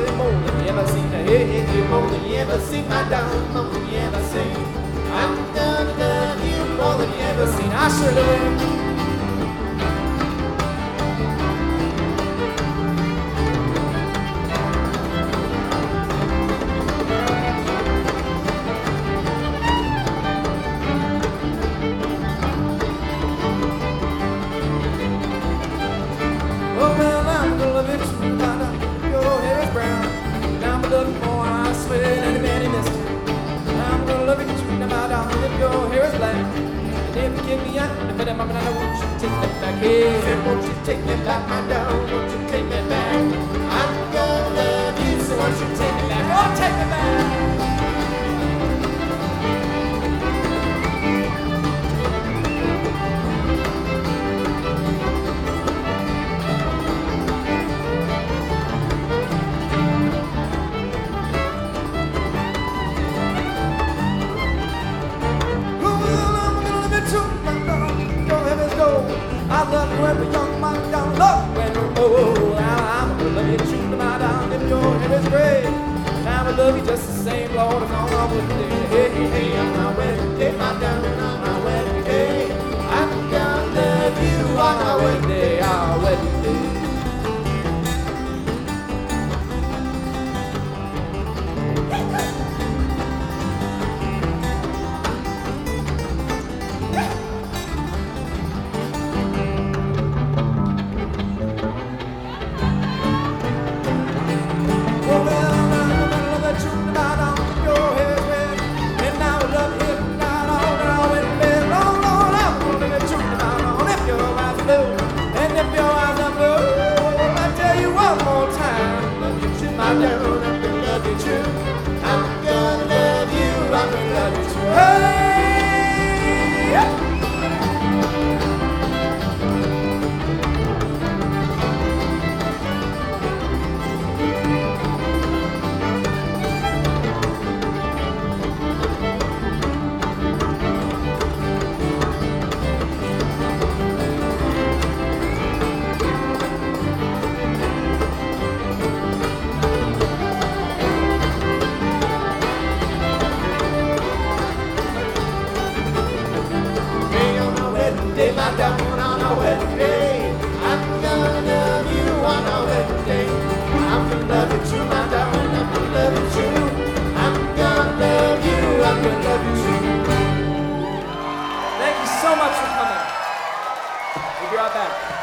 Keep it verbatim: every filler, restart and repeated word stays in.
you more than you ever seen. Hey, hey, you more than you ever seen. My darling, more than you ever seen. I'm gonna love you more than you ever seen. I sure will. Oh, well, I'm gonna love you too, my darling. Your hair is brown. Now I'm looking for, I swear, any man in this. I'm gonna love you too, my darling, if your hair is black. And if you give me up, but I'm gonna know, won't you take me back? Hey, won't you take me back, my darling? Won't you take me back? I'm gonna love you, so won't you take me back? Oh, take me back! I love you every young man down low when you're old. I'm gonna love you true to my down if your hair is gray. And I'm gonna love you just the same, Lord, as long as I'm with you. Hey, hey, hey, on my wedding day, my down on my wedding day. I'm gonna love you on my wedding day, our wedding day. And if your eyes are blue, I tell you one more time, love you true, my darling, I'm gonna love you true. I'm gonna love you, I'm gonna love you true. Hey, yeah. Day, my darling, on our wedding day. I'm gonna love you on our wedding day. I'm gonna love you true, my darling, I'm gonna love you true. I'm gonna love you, I'm gonna love you true. Thank you so much for coming. We'll be right back.